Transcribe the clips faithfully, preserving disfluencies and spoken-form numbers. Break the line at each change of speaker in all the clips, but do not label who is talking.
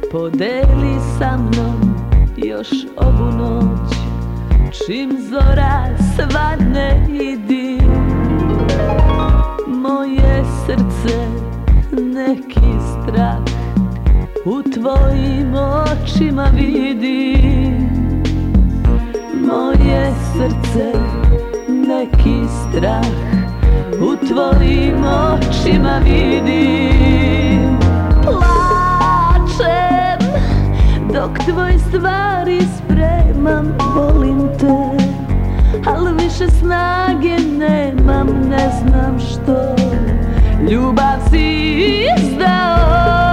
podeli sa mnom još ovu noć. Čim zora svane idi, moje srce neki strah u tvojim očima vidi. Moje srce neki strah u tvojim očima vidi. Plačem dok tvoj stvari spremam, volim te, al više snage nemam, ne znam što. Ljubav si izdao.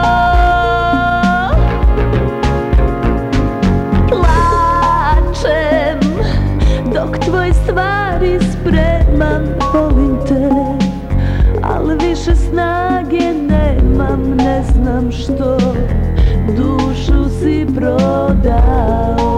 Plačem dok tvoj stvari spremam, volim te, al više snage nemam, ne znam što. Dušu si prodao.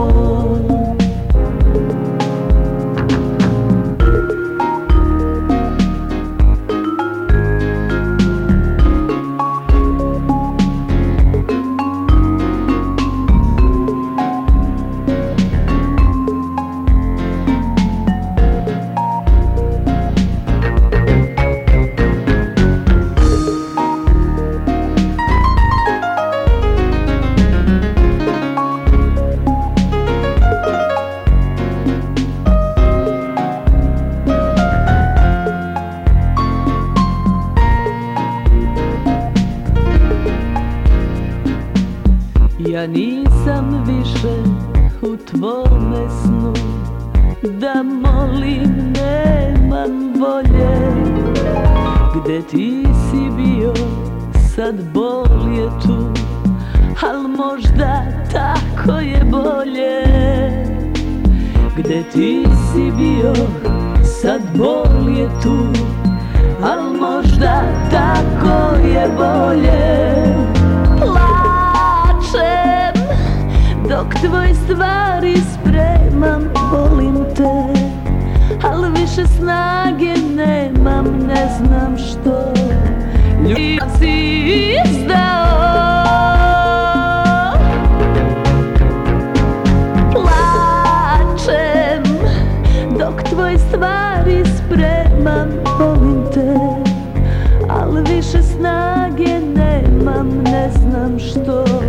Ja nisam više u tvome snu, da molim nemam volje. Gde ti si bio, sad bol je tu, al možda tako je bolje. Gde ti si bio, sad bol je tu, al možda tako je bolje. Dok tvoj stvari spremam, volim te, al više snage nemam, ne znam što. Ljubav si izdao. Plačem dok tvoj stvari spremam, volim te, al više snage nemam, ne znam što.